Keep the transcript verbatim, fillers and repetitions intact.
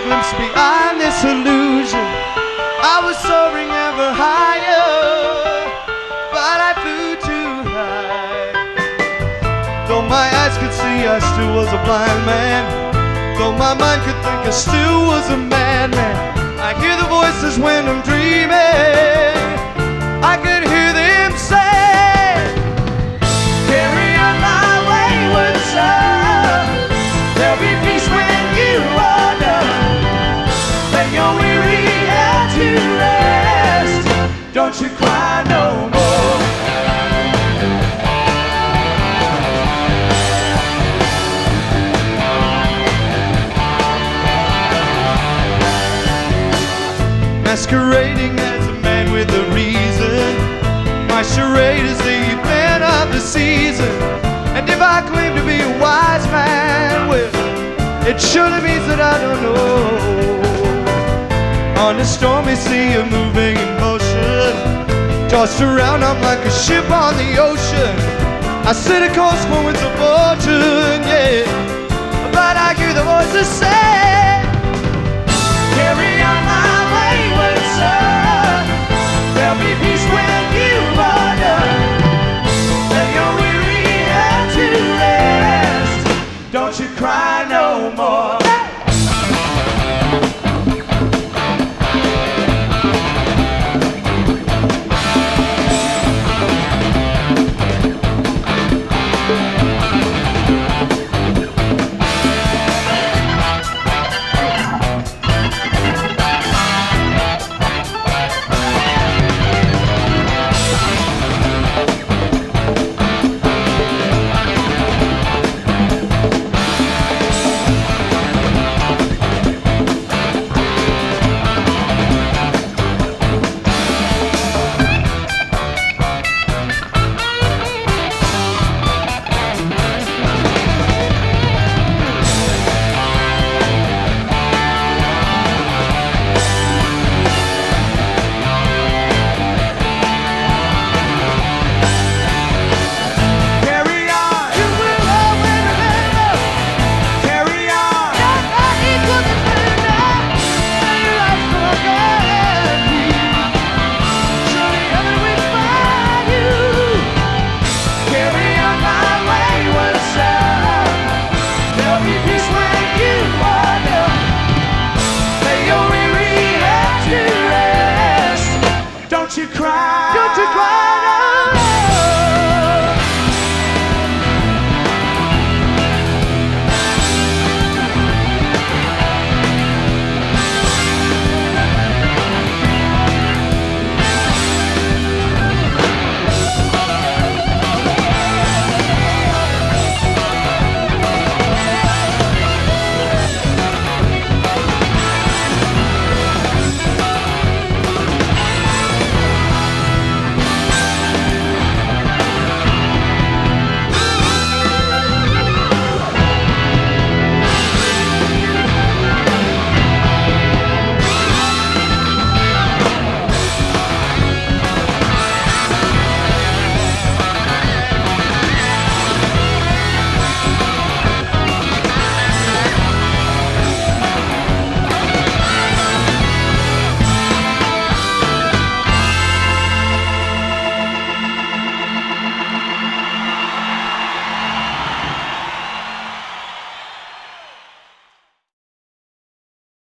glimpse behind this illusion. I was soaring ever higher, but I flew too high. Though my eyes could see, I still was a blind man. Though my mind could think, I still was a madman. I hear the voices when I'm dreaming. I could hear them say, carry on my wayward son. There'll be peace when you are done. Lay your weary head to rest. Don't you cry no more. Masquerading as a man with a reason. My charade is the event of the season. And if I claim to be a wise man, well, it surely means that I don't know. On a stormy sea of moving emotion, tossed around, I'm like a ship on the ocean. I sit a course for winds of fortune, yeah. But I hear the voices say,